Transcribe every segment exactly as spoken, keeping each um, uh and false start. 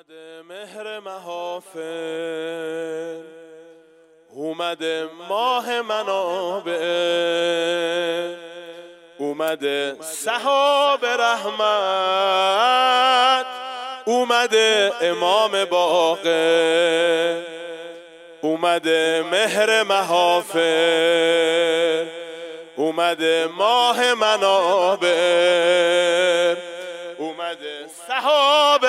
اومده مهر محافل، اومده ماه منابع، اومده سحاب رحمت، اومده امام باقر، اومده مهر محافل، اومده ماه منابع، اومده سحاب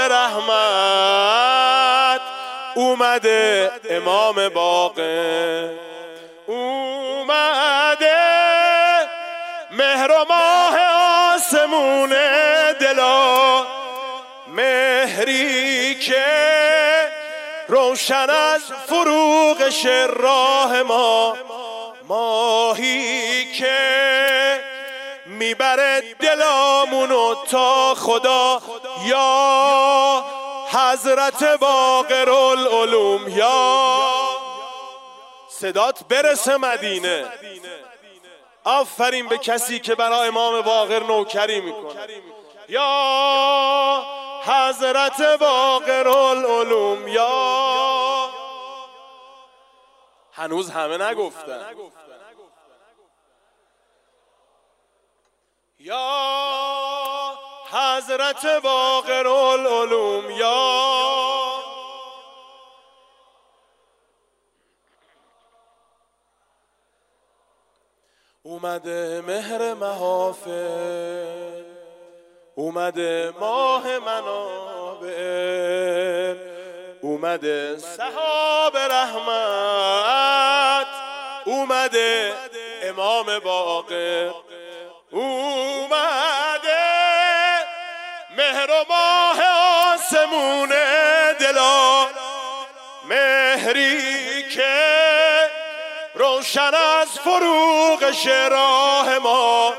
رحمت، اومده امام باقر، اومده مهر و ماه آسمون دلا، مهری که روشن از فروغش راه ما، ماهی که میبره دلامونو تا خدا، یا حضرت باقر العلوم، یا صدات برسه مدینه. آفرین به کسی که برای امام باقر نوکری میکنه. یا حضرت باقر العلوم، یا هنوز همه نگفتن. یا حضرت باقر العلوم، یا اومده مهر محافل، اومده ماه منابع، اومده سحاب رحمت، اومده امام باقر، اومده مهر و ماه آسمون دلا، مهری که روشن از فروغش راه ما،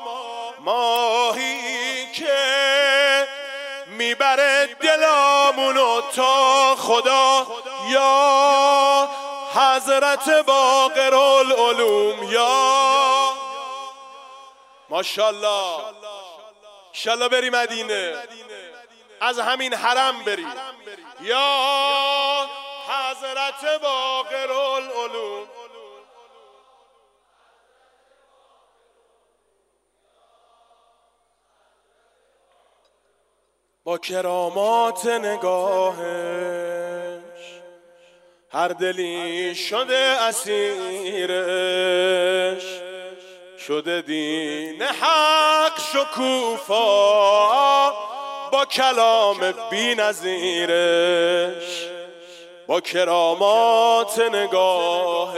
ماهی که میبره دلامونو تا خدا، یا حضرت باقر العلوم، یا ماشاءالله. انشالله بری مدینه، از همین حرم بری. یا حضرت باقر العلوم، با کرامات نگاهش هر دلی شده اسیرش، شده دین حق شکوفا با کلام بی نظیرش، با کرامات نگاهش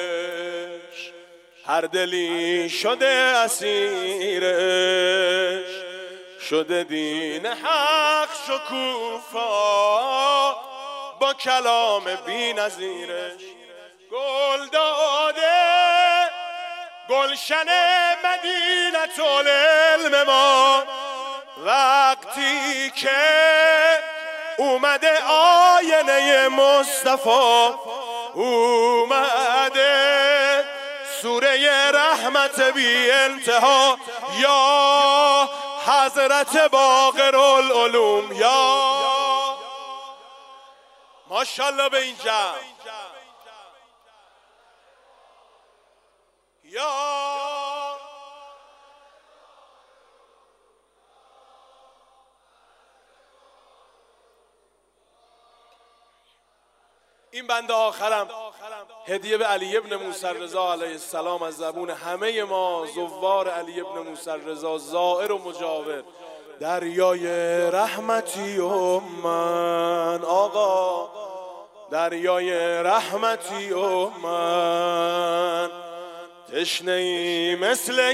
هر دلی شده اسیرش، شده دین حق شکوفا با کلام بی نظیرش. گل داده گلشن مدینة العلم ما، وقتی که اومده آینه مصطفی، اومده سوره رحمت بی انتها، یا حضرت باقر العلوم، یا ماشاءالله به اینجا. یا این بنده آخرم هدیه به علی ابن موسی رضا علیه السلام از زبون همه ما زوار علی ابن موسی رضا، زائر و مجاور. دریای رحمتی و من آقا، دریای رحمتی و من، تشنه ای مثل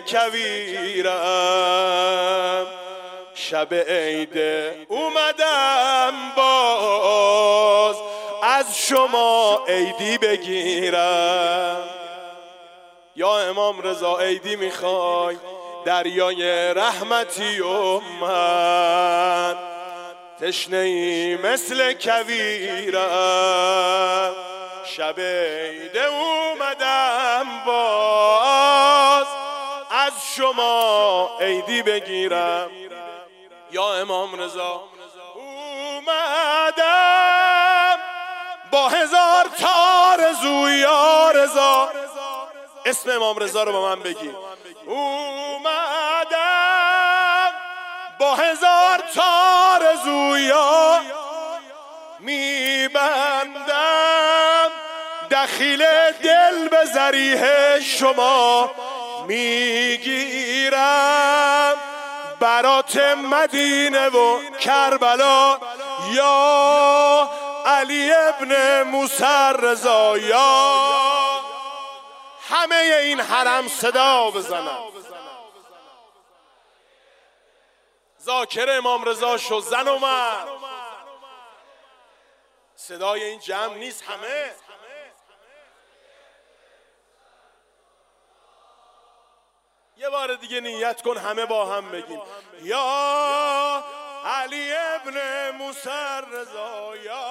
کویرم، شب عید اومدم باز از شما عیدی بگیرم. یا امام رضا عیدی میخوای؟ دریای رحمتی و من، تشنه ای مثل کویرم، شب عید اومدم باز از شما عیدی بگیرم. یا امام رضا اومدم با هزار تا آرزو یا رضا. اسم امام رضا رو با من بگی. اومدم با هزار تا آرزو یا میبندم دخیل دل به ذریح شما میگیرم برات مدینه و کربلا یا علی ابن موسی رضا. یا همه این حرم صدا بزنن. ذاکر امام رضا شو زن و مرد. صدای این جمع نیست همه. یه بار دیگه نیت کن همه با هم بگیم یا علی ابن موسی رضا. یا